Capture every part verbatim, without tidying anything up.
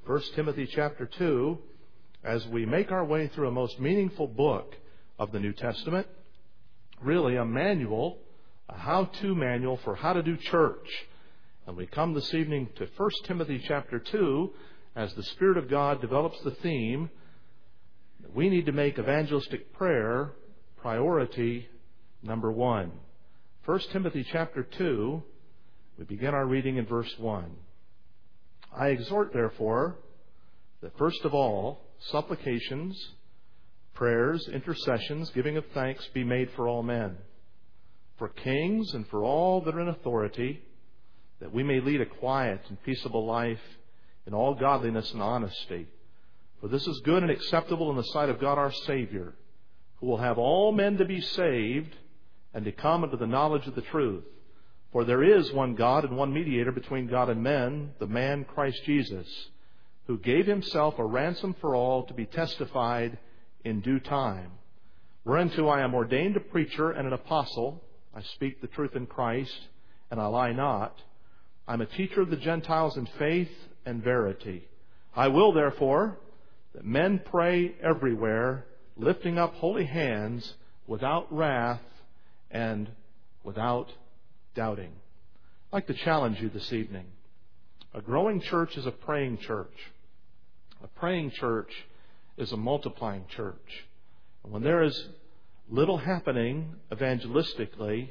First Timothy chapter two, as we make our way through a most meaningful book of the New Testament, really a manual, a how-to manual for how to do church. And we come this evening to First Timothy chapter two as the Spirit of God develops the theme that we need to make evangelistic prayer priority number one. First Timothy chapter two, we begin our reading in verse one. I exhort, therefore, that first of all, supplications, prayers, intercessions, giving of thanks be made for all men, for kings and for all that are in authority, that we may lead a quiet and peaceable life in all godliness and honesty. For this is good and acceptable in the sight of God our Savior, who will have all men to be saved and to come unto the knowledge of the truth. For there is one God and one mediator between God and men, the man Christ Jesus, who gave himself a ransom for all to be testified in due time. Whereunto I am ordained a preacher and an apostle. I speak the truth in Christ, and I lie not. I am a teacher of the Gentiles in faith and verity. I will, therefore, that men pray everywhere, lifting up holy hands without wrath and without doubting. I'd like to challenge you this evening. A growing church is a praying church. A praying church is a multiplying church. And when there is little happening evangelistically,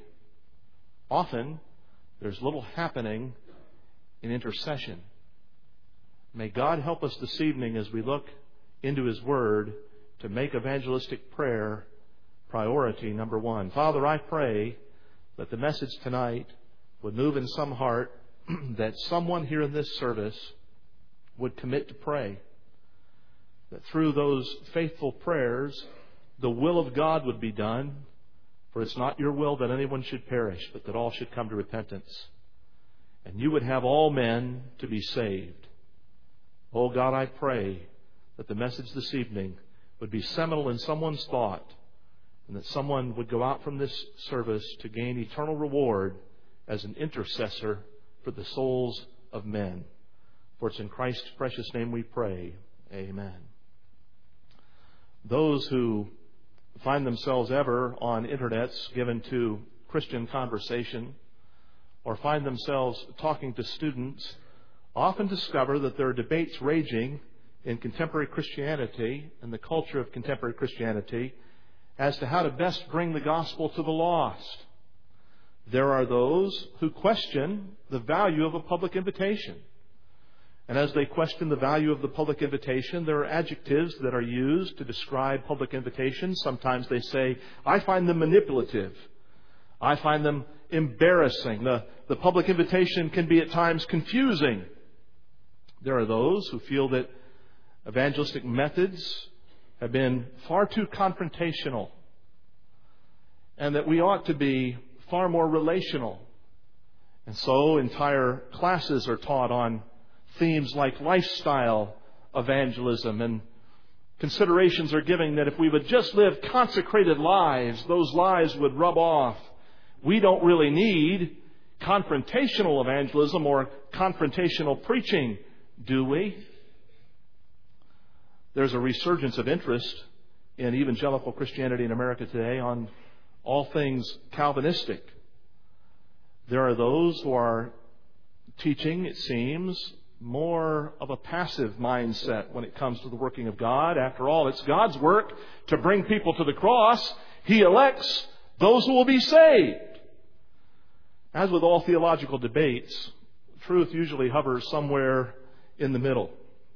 often there's little happening in intercession. May God help us this evening as we look into His Word to make evangelistic prayer priority number one. Father, I pray that the message tonight would move in some heart, that someone here in this service would commit to pray. That through those faithful prayers, the will of God would be done. For it's not your will that anyone should perish, but that all should come to repentance. And you would have all men to be saved. Oh God, I pray that the message this evening would be seminal in someone's thought, and that someone would go out from this service to gain eternal reward as an intercessor for the souls of men. For it's in Christ's precious name we pray. Amen. Those who find themselves ever on internets given to Christian conversation, or find themselves talking to students, often discover that there are debates raging in contemporary Christianity and the culture of contemporary Christianity as to how to best bring the gospel to the lost. There are those who question the value of a public invitation. And as they question the value of the public invitation, there are adjectives that are used to describe public invitations. Sometimes they say, I find them manipulative. I find them embarrassing. The, the public invitation can be at times confusing. There are those who feel that evangelistic methods have been far too confrontational, and that we ought to be far more relational. And so entire classes are taught on themes like lifestyle evangelism, and considerations are given that if we would just live consecrated lives, those lives would rub off. We don't really need confrontational evangelism or confrontational preaching, do we? There's a resurgence of interest in evangelical Christianity in America today on all things Calvinistic. There are those who are teaching, it seems, more of a passive mindset when it comes to the working of God. After all, it's God's work to bring people to the cross. He elects those who will be saved. As with all theological debates, truth usually hovers somewhere in the middle.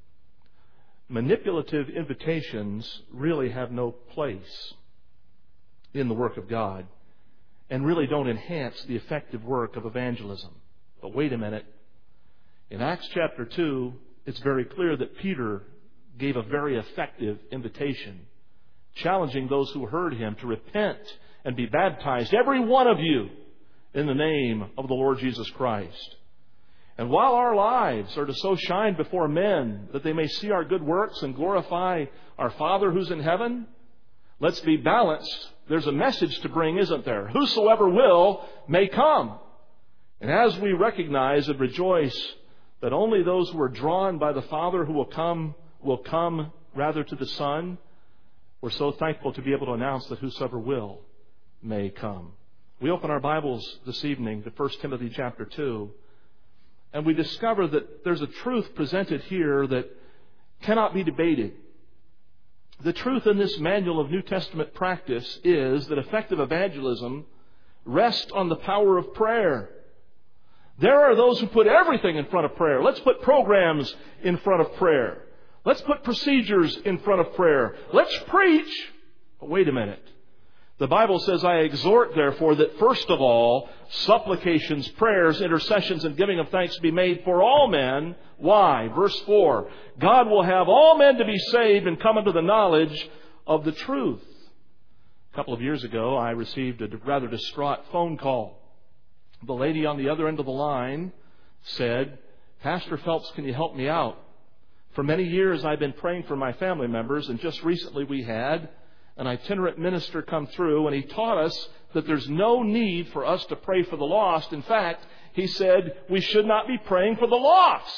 Manipulative invitations really have no place in the work of God and really don't enhance the effective work of evangelism. But wait a minute. In Acts chapter two, it's very clear that Peter gave a very effective invitation, challenging those who heard him to repent and be baptized, every one of you, in the name of the Lord Jesus Christ. And while our lives are to so shine before men that they may see our good works and glorify our Father who's in heaven, let's be balanced. There's a message to bring, isn't there? Whosoever will may come. And as we recognize and rejoice that only those who are drawn by the Father who will come, will come rather to the Son, we're so thankful to be able to announce that whosoever will may come. We open our Bibles this evening to First Timothy chapter two, and we discover that there's a truth presented here that cannot be debated. The truth in this manual of New Testament practice is that effective evangelism rests on the power of prayer. There are those who put everything in front of prayer. Let's put programs in front of prayer. Let's put procedures in front of prayer. Let's preach. But wait a minute. The Bible says, I exhort, therefore, that first of all, supplications, prayers, intercessions, and giving of thanks be made for all men. Why? Verse four. God will have all men to be saved and come into the knowledge of the truth. A couple of years ago, I received a rather distraught phone call. The lady on the other end of the line said, Pastor Phelps, can you help me out? For many years, I've been praying for my family members, and just recently we had an itinerant minister come through, and he taught us that there's no need for us to pray for the lost. In fact, he said we should not be praying for the lost.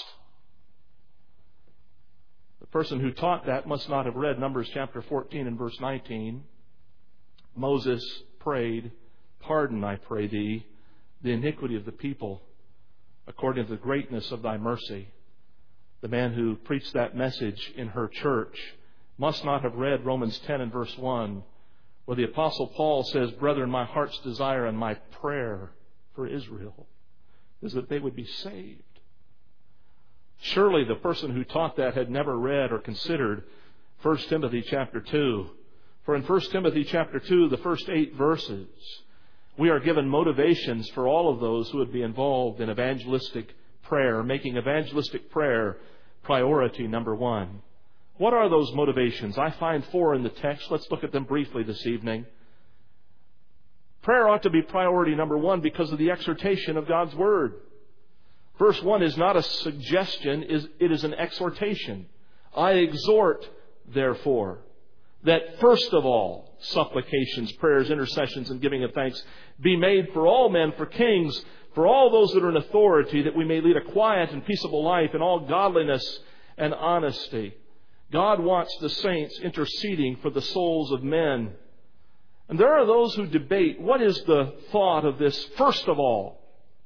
The person who taught that must not have read Numbers chapter fourteen and verse nineteen. Moses prayed, pardon, I pray thee, the iniquity of the people, according to the greatness of thy mercy. The man who preached that message in her church must not have read Romans ten and verse one, where the Apostle Paul says, Brethren, my heart's desire and my prayer for Israel is that they would be saved. Surely the person who taught that had never read or considered First Timothy chapter two. For in First Timothy chapter two, the first eight verses, we are given motivations for all of those who would be involved in evangelistic prayer, making evangelistic prayer priority number one. What are those motivations? I find four in the text. Let's look at them briefly this evening. Prayer ought to be priority number one because of the exhortation of God's Word. Verse one is not a suggestion, it is an exhortation. I exhort, therefore, that first of all, supplications, prayers, intercessions, and giving of thanks be made for all men, for kings, for all those that are in authority, that we may lead a quiet and peaceable life in all godliness and honesty. God wants the saints interceding for the souls of men. And there are those who debate, what is the thought of this first of all?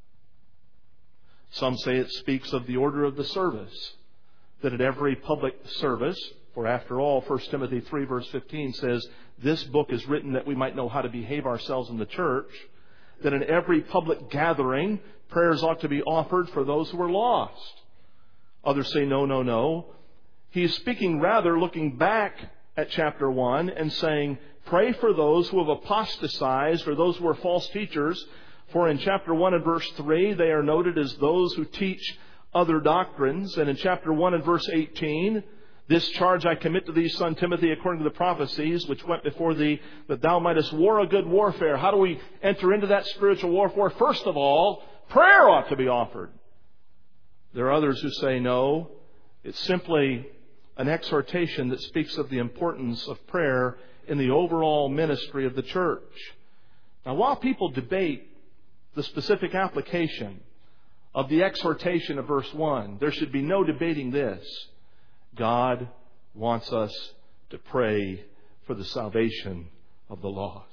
Some say it speaks of the order of the service, that at every public service, for after all, First Timothy three verse fifteen says, this book is written that we might know how to behave ourselves in the church, that in every public gathering, prayers ought to be offered for those who are lost. Others say, no, no, no. He is speaking rather looking back at chapter one and saying, pray for those who have apostatized or those who are false teachers. For in chapter one and verse three, they are noted as those who teach other doctrines. And in chapter one and verse eighteen, this charge I commit to thee, son Timothy, according to the prophecies which went before thee, that thou mightest war a good warfare. How do we enter into that spiritual warfare? First of all, prayer ought to be offered. There are others who say no. It's simply an exhortation that speaks of the importance of prayer in the overall ministry of the church. Now, while people debate the specific application of the exhortation of verse one, there should be no debating this. God wants us to pray for the salvation of the lost.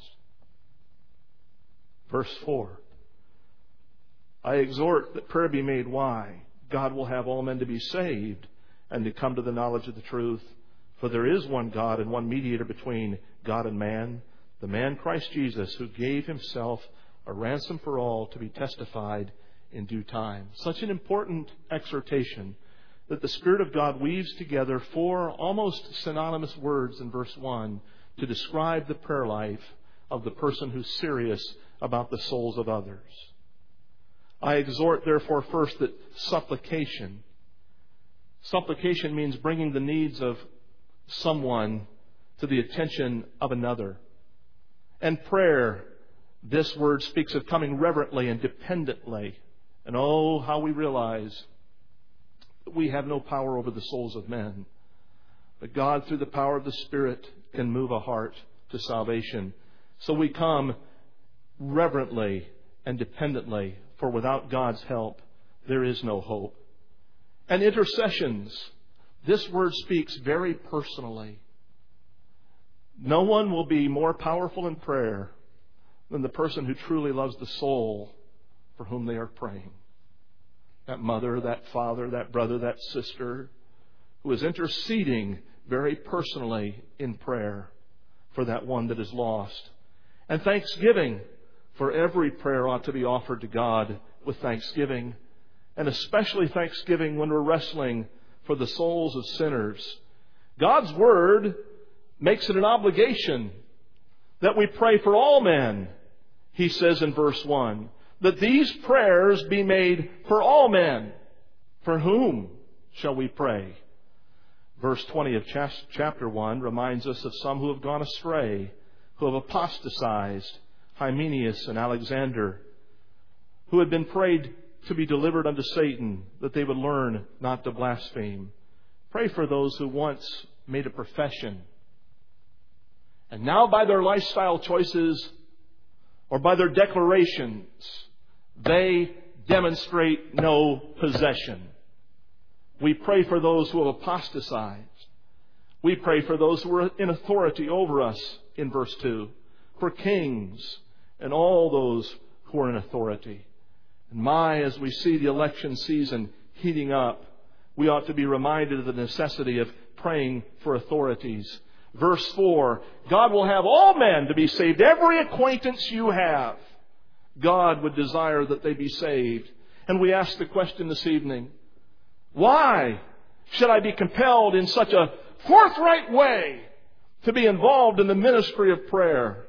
Verse four. I exhort that prayer be made. Why? God will have all men to be saved and to come to the knowledge of the truth. For there is one God and one mediator between God and man, the man Christ Jesus, who gave himself a ransom for all to be testified in due time. Such an important exhortation that the Spirit of God weaves together four almost synonymous words in verse one to describe the prayer life of the person who's serious about the souls of others. I exhort, therefore, first that supplication. Supplication means bringing the needs of someone to the attention of another. And prayer, this word speaks of coming reverently and dependently. And oh, how we realize that we have no power over the souls of men. But God, through the power of the Spirit, can move a heart to salvation. So we come reverently and dependently, for without God's help, there is no hope. and intercessions. This word speaks very personally. No one will be more powerful in prayer than the person who truly loves the soul for whom they are praying. That mother, that father, that brother, that sister who is interceding very personally in prayer for that one that is lost. And thanksgiving, for every prayer ought to be offered to God with thanksgiving, and especially thanksgiving when we're wrestling for the souls of sinners. God's Word makes it an obligation that we pray for all men. He says in verse one, that these prayers be made for all men. For whom shall we pray? Verse twenty of chapter one reminds us of some who have gone astray, who have apostatized, Hymenaeus and Alexander, who had been prayed to be delivered unto Satan, that they would learn not to blaspheme. Pray for those who once made a profession, and now by their lifestyle choices or by their declarations, they demonstrate no possession. We pray for those who have apostatized. We pray for those who are in authority over us in verse two, for kings and all those who are in authority. And my, as we see the election season heating up, we ought to be reminded of the necessity of praying for authorities. Verse four, God will have all men to be saved. Every acquaintance you have, God would desire that they be saved. And we ask the question this evening, why should I be compelled in such a forthright way to be involved in the ministry of prayer?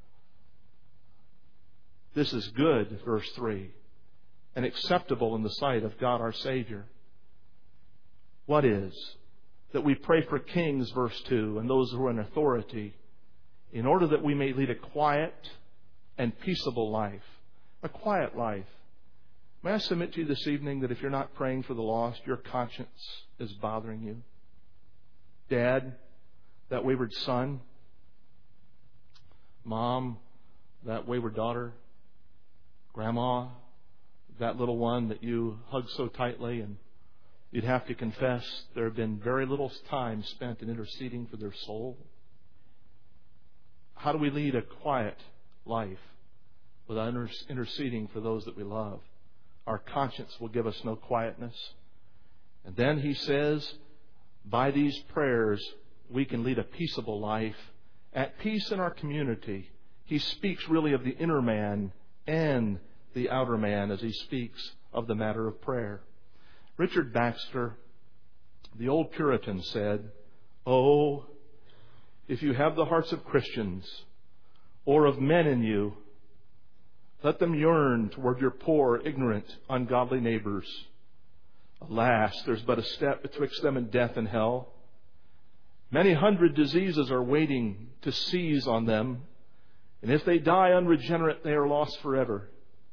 This is good, verse three, and acceptable in the sight of God our Savior. What is? That we pray for kings, verse two, and those who are in authority, in order that we may lead a quiet and peaceable life. A quiet life. May I submit to you this evening that if you're not praying for the lost, your conscience is bothering you? Dad, that wayward son. Mom, that wayward daughter. Grandma, that little one that you hug so tightly, and you'd have to confess there have been very little time spent in interceding for their soul. How do we lead a quiet life without interceding for those that we love? Our conscience will give us no quietness. And then he says, by these prayers, we can lead a peaceable life, at peace in our community. He speaks really of the inner man and the outer man as he speaks of the matter of prayer. Richard Baxter, the old Puritan, said, "Oh, if you have the hearts of Christians or of men in you, let them yearn toward your poor, ignorant, ungodly neighbors. Alas, there's but a step betwixt them and death and hell. Many hundred diseases are waiting to seize on them, and if they die unregenerate, they are lost forever.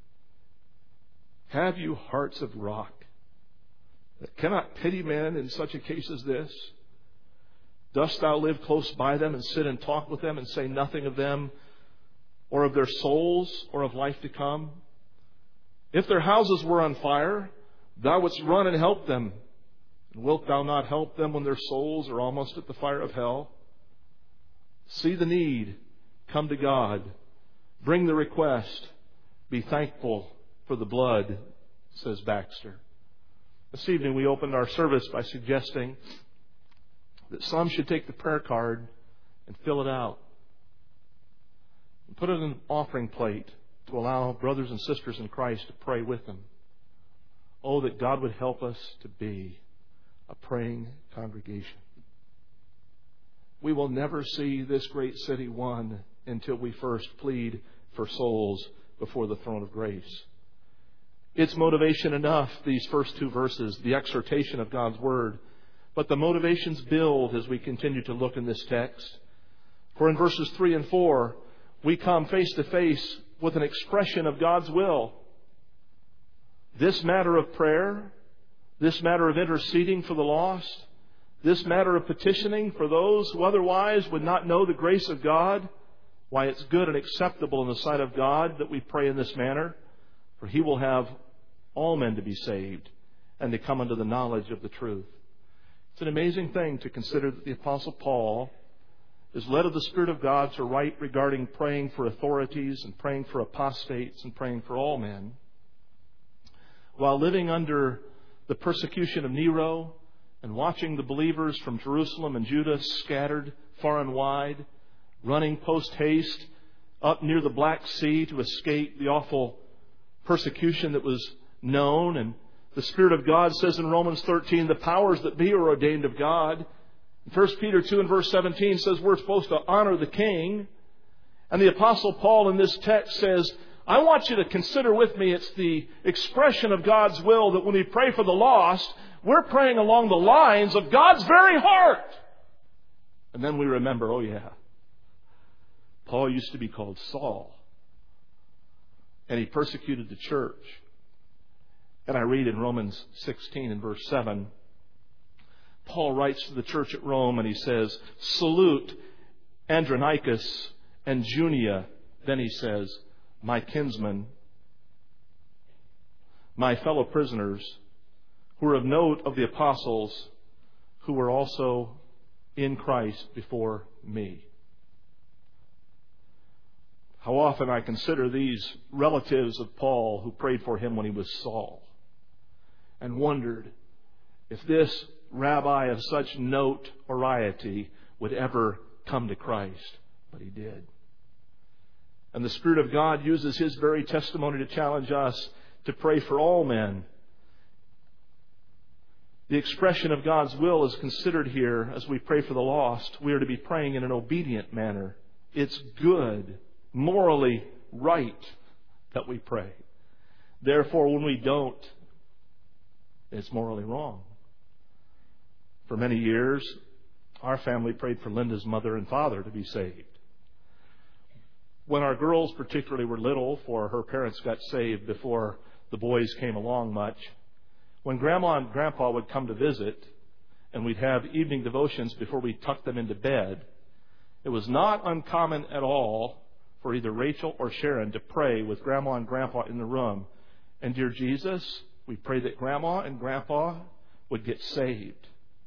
Have you hearts of rock that cannot pity men in such a case as this? Dost thou live close by them and sit and talk with them and say nothing of them or of their souls or of life to come? If their houses were on fire, thou wouldst run and help them. And wilt thou not help them when their souls are almost at the fire of hell? See the need. Come to God. Bring the request. Be thankful for the blood," says Baxter. This evening we opened our service by suggesting that some should take the prayer card and fill it out and put it in an offering plate to allow brothers and sisters in Christ to pray with them. Oh, that God would help us to be a praying congregation. We will never see this great city won until we first plead for souls before the throne of grace. It's motivation enough, these first two verses, the exhortation of God's Word. But the motivations build as we continue to look in this text. For in verses three and four, we come face to face with an expression of God's will. This matter of prayer, this matter of interceding for the lost, this matter of petitioning for those who otherwise would not know the grace of God, why it's good and acceptable in the sight of God that we pray in this manner, for He will have all men to be saved and to come unto the knowledge of the truth. It's an amazing thing to consider that the Apostle Paul is led of the Spirit of God to write regarding praying for authorities and praying for apostates and praying for all men, while living under the persecution of Nero and watching the believers from Jerusalem and Judah scattered far and wide, running post-haste up near the Black Sea to escape the awful persecution that was known. And the Spirit of God says in Romans thirteen, the powers that be are ordained of God. First Peter two and verse seventeen says we're supposed to honor the king. And the Apostle Paul in this text says, I want you to consider with me, it's the expression of God's will that when we pray for the lost, we're praying along the lines of God's very heart. And then we remember, oh yeah, Paul used to be called Saul. And he persecuted the church. And I read in Romans sixteen and verse seven, Paul writes to the church at Rome and he says, salute Andronicus and Junia. Then he says, my kinsmen, my fellow prisoners, who are of note of the apostles, who were also in Christ before me. How often I consider these relatives of Paul who prayed for him when he was Saul and wondered if this rabbi of such notoriety would ever come to Christ. But he did. And the Spirit of God uses His very testimony to challenge us to pray for all men. The expression of God's will is considered here as we pray for the lost. We are to be praying in an obedient manner. It's good, morally right that we pray. Therefore, when we don't, it's morally wrong. For many years, our family prayed for Linda's mother and father to be saved. When our girls particularly were little, for her parents got saved before the boys came along much, when Grandma and Grandpa would come to visit and we'd have evening devotions before we tucked them into bed, it was not uncommon at all for either Rachel or Sharon to pray with Grandma and Grandpa in the room. And dear Jesus, we pray that Grandma and Grandpa would get saved.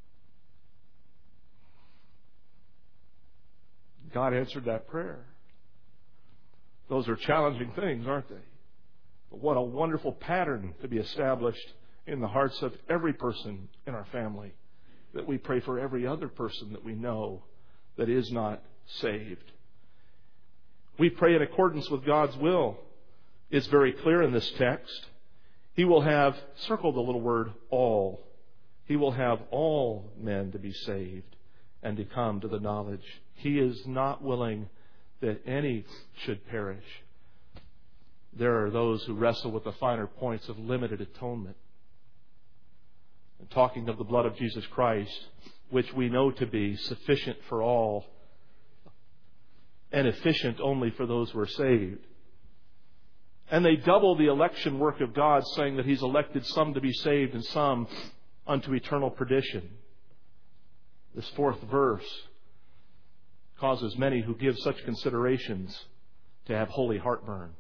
God answered that prayer. Those are challenging things, aren't they? But what a wonderful pattern to be established in the hearts of every person in our family, that we pray for every other person that we know that is not saved. We pray in accordance with God's will. It's very clear in this text. He will have, circle the little word, all. He will have all men to be saved and to come to the knowledge. He is not willing that any should perish. There are those who wrestle with the finer points of limited atonement. And talking of the blood of Jesus Christ, which we know to be sufficient for all and efficient only for those who are saved. And they double the election work of God, saying that He's elected some to be saved and some unto eternal perdition. This fourth verse causes many who give such considerations to have holy heartburn.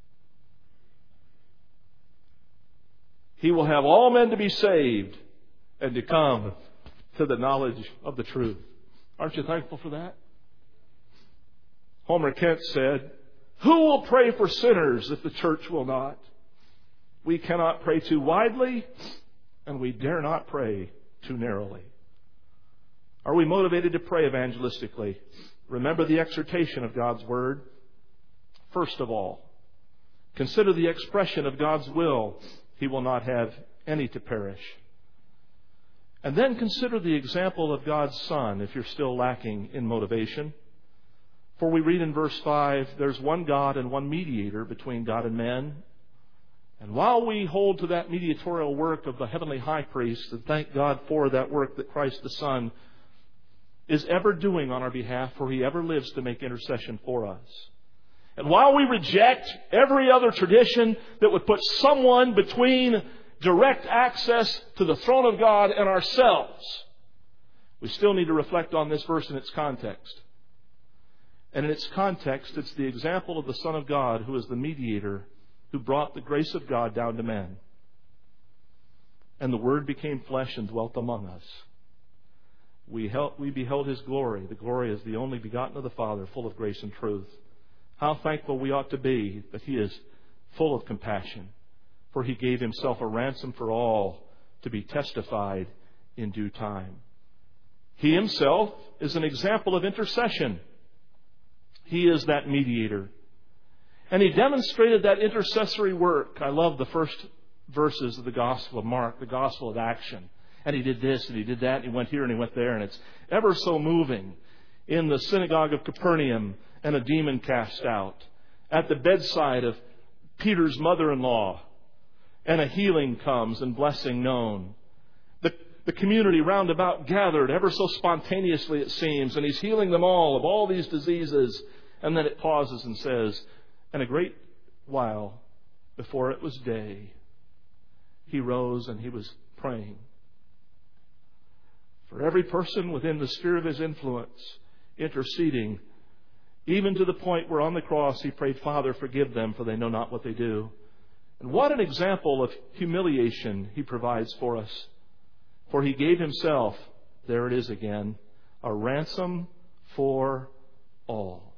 He will have all men to be saved and to come to the knowledge of the truth. Aren't you thankful for that? Homer Kent said, who will pray for sinners if the church will not? We cannot pray too widely, and we dare not pray too narrowly. Are we motivated to pray evangelistically? Remember the exhortation of God's Word. First of all, consider the expression of God's will. He will not have any to perish. And then consider the example of God's Son if you're still lacking in motivation. For we read in verse five, there's one God and one mediator between God and men. And while we hold to that mediatorial work of the heavenly high priest, and thank God for that work that Christ the Son is ever doing on our behalf, for He ever lives to make intercession for us. And while we reject every other tradition that would put someone between direct access to the throne of God and ourselves, we still need to reflect on this verse in its context. And in its context, it's the example of the Son of God who is the mediator who brought the grace of God down to men. And the Word became flesh and dwelt among us. We, held, we beheld His glory. The glory is the only begotten of the Father, full of grace and truth. How thankful we ought to be that He is full of compassion, for He gave Himself a ransom for all, to be testified in due time. He Himself is an example of intercession. He is that mediator. And He demonstrated that intercessory work. I love the first verses of the Gospel of Mark, the Gospel of action. And He did this and He did that, and He went here and He went there, and it's ever so moving. In the synagogue of Capernaum, and a demon cast out. At the bedside of Peter's mother-in-law, and a healing comes and blessing known. The, the community round about gathered ever so spontaneously, it seems, and He's healing them all of all these diseases. And then it pauses and says, and a great while before it was day, He rose and He was praying. For every person within the sphere of His influence, interceding, even to the point where on the cross He prayed, Father, forgive them, for they know not what they do. And what an example of humiliation He provides for us. For He gave Himself, there it is again, a ransom for all.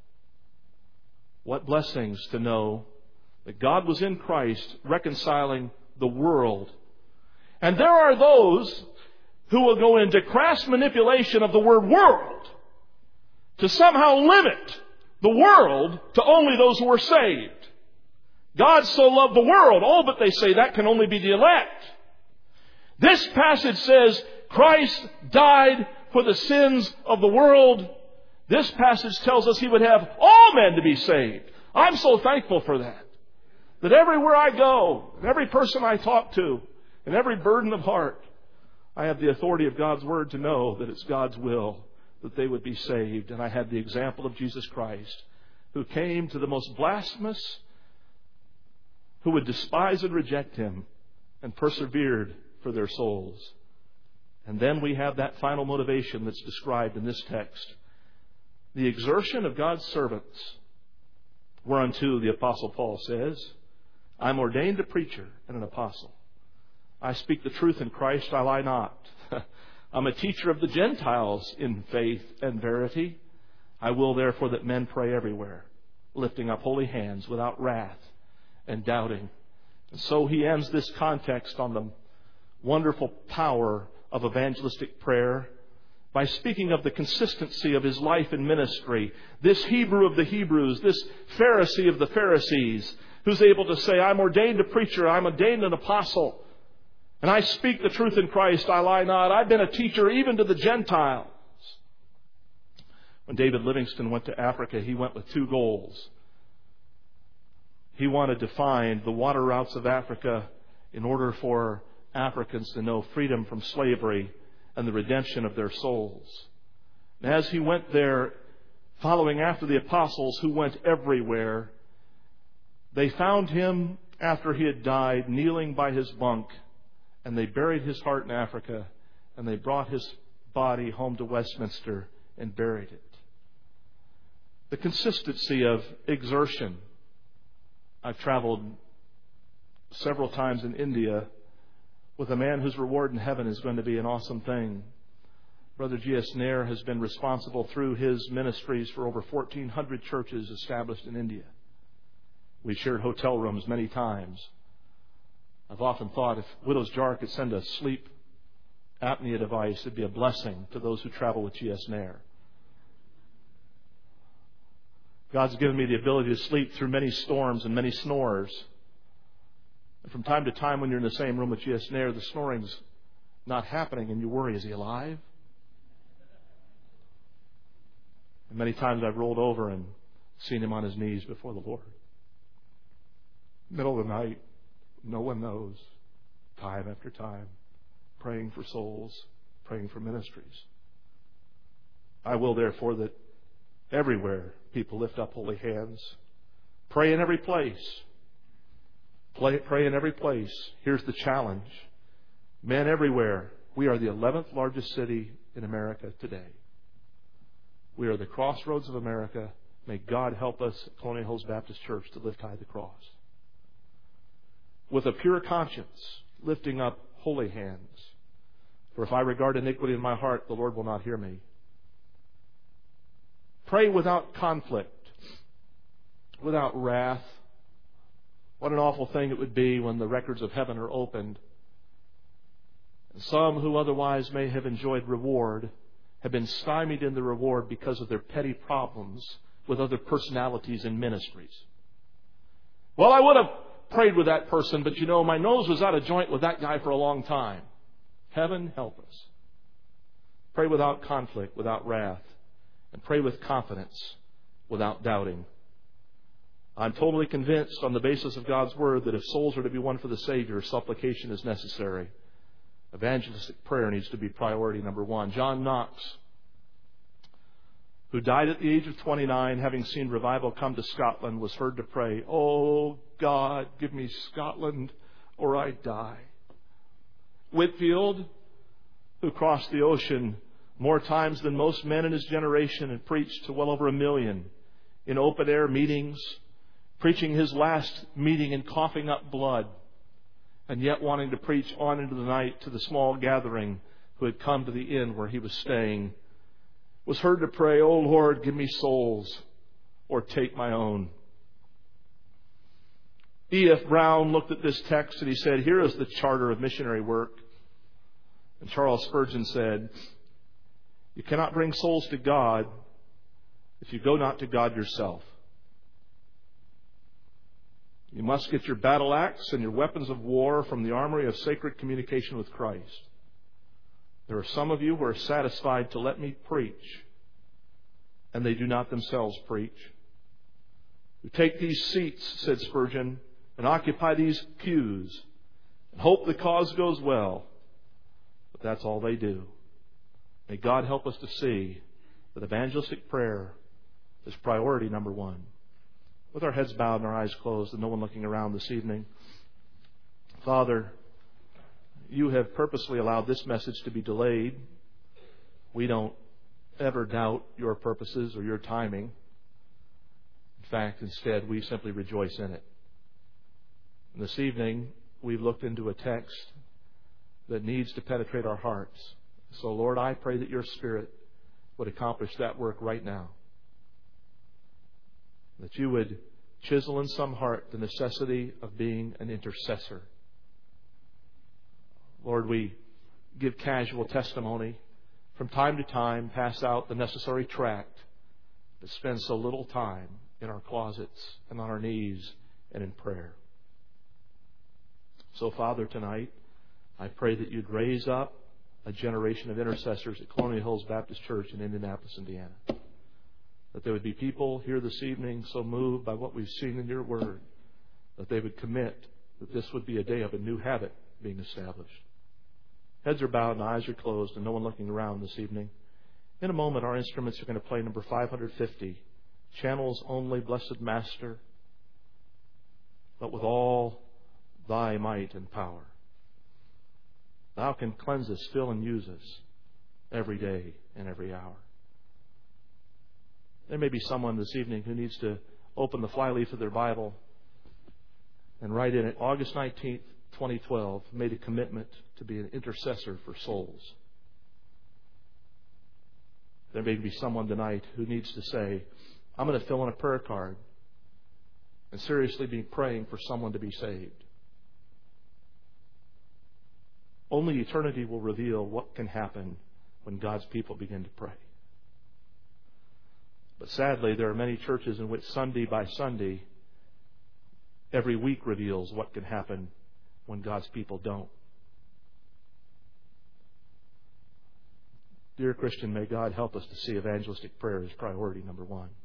What blessings to know that God was in Christ reconciling the world. And there are those who will go into crass manipulation of the word world to somehow limit the world to only those who are saved. God so loved the world. Oh, but they say that can only be the elect. This passage says Christ died for the sins of the world. This passage tells us He would have all men to be saved. I'm so thankful for that. That everywhere I go, and every person I talk to, and every burden of heart, I have the authority of God's Word to know that it's God's will that they would be saved. And I had the example of Jesus Christ, who came to the most blasphemous, who would despise and reject Him, and persevered for their souls. And then we have that final motivation that's described in this text. The exertion of God's servants, whereunto the Apostle Paul says, I'm ordained a preacher and an apostle. I speak the truth in Christ, I lie not. I'm a teacher of the Gentiles in faith and verity. I will therefore that men pray everywhere, lifting up holy hands without wrath and doubting. And so he ends this context on the wonderful power of evangelistic prayer by speaking of the consistency of his life and ministry. This Hebrew of the Hebrews, this Pharisee of the Pharisees, who's able to say, I'm ordained a preacher, I'm ordained an apostle, and I speak the truth in Christ, I lie not. I've been a teacher even to the Gentiles. When David Livingstone went to Africa, he went with two goals. He wanted to find the water routes of Africa in order for Africans to know freedom from slavery and the redemption of their souls. And as he went there, following after the apostles who went everywhere, they found him after he had died, kneeling by his bunk, and they buried his heart in Africa, and they brought his body home to Westminster and buried it. The consistency of exertion. I've traveled several times in India with a man whose reward in heaven is going to be an awesome thing. Brother G S Nair has been responsible through his ministries for over fourteen hundred churches established in India. We shared hotel rooms many times. I've often thought if Widow's Jar could send a sleep apnea device, it'd be a blessing to those who travel with G S Nair. God's given me the ability to sleep through many storms and many snores. And from time to time when you're in the same room with G S Nair, the snoring's not happening and you worry, is he alive? And many times I've rolled over and seen him on his knees before the Lord. Middle of the night, no one knows, time after time, praying for souls, praying for ministries. I will therefore that everywhere people lift up holy hands. Pray in every place. Pray, pray in every place. Here's the challenge. Men everywhere. We are the eleventh largest city in America today. We are the crossroads of America. May God help us at Colonial Hills Baptist Church to lift high the cross. With a pure conscience, lifting up holy hands. For if I regard iniquity in my heart, the Lord will not hear me. Pray without conflict, without wrath. What an awful thing it would be when the records of heaven are opened. And some who otherwise may have enjoyed reward have been stymied in the reward because of their petty problems with other personalities and ministries. Well, I would have prayed with that person, but you know, my nose was out of joint with that guy for a long time. Heaven help us. Pray without conflict, without wrath, and pray with confidence, without doubting. I'm totally convinced on the basis of God's Word that if souls are to be won for the Savior, supplication is necessary. Evangelistic prayer needs to be priority number one. John Knox, who died at the age of twenty-nine, having seen revival come to Scotland, was heard to pray, "Oh God, give me Scotland or I die." Whitefield, who crossed the ocean more times than most men in his generation and preached to well over a million in open-air meetings, preaching his last meeting and coughing up blood, and yet wanting to preach on into the night to the small gathering who had come to the inn where he was staying, was heard to pray, "Oh Lord, give me souls or take my own." E F Brown looked at this text and he said, "Here is the charter of missionary work." And Charles Spurgeon said, "You cannot bring souls to God if you go not to God yourself. You must get your battle axe and your weapons of war from the armory of sacred communication with Christ. There are some of you who are satisfied to let me preach, and they do not themselves preach. Who take these seats," said Spurgeon, "and occupy these pews, and hope the cause goes well. But that's all they do." May God help us to see that evangelistic prayer is priority number one. With our heads bowed and our eyes closed and no one looking around this evening, Father, You have purposely allowed this message to be delayed. We don't ever doubt Your purposes or Your timing. In fact, instead, we simply rejoice in it. And this evening, we've looked into a text that needs to penetrate our hearts. So, Lord, I pray that Your Spirit would accomplish that work right now. That You would chisel in some heart the necessity of being an intercessor. Lord, we give casual testimony. From time to time, pass out the necessary tract, but spend so little time in our closets and on our knees and in prayer. So, Father, tonight, I pray that You'd raise up a generation of intercessors at Colonial Hills Baptist Church in Indianapolis, Indiana. That there would be people here this evening so moved by what we've seen in Your Word that they would commit that this would be a day of a new habit being established. Heads are bowed and eyes are closed and no one looking around this evening. In a moment, our instruments are going to play number five hundred fifty, Channels Only, Blessed Master, but with all Thy might and power. Thou can cleanse us, fill and use us every day and every hour. There may be someone this evening who needs to open the flyleaf of their Bible and write in it, August nineteenth, twenty twelve, made a commitment to be an intercessor for souls. There may be someone tonight who needs to say, I'm going to fill in a prayer card and seriously be praying for someone to be saved. Only eternity will reveal what can happen when God's people begin to pray. But sadly, there are many churches in which Sunday by Sunday, every week reveals what can happen when God's people don't. Dear Christian, may God help us to see evangelistic prayer as priority number one.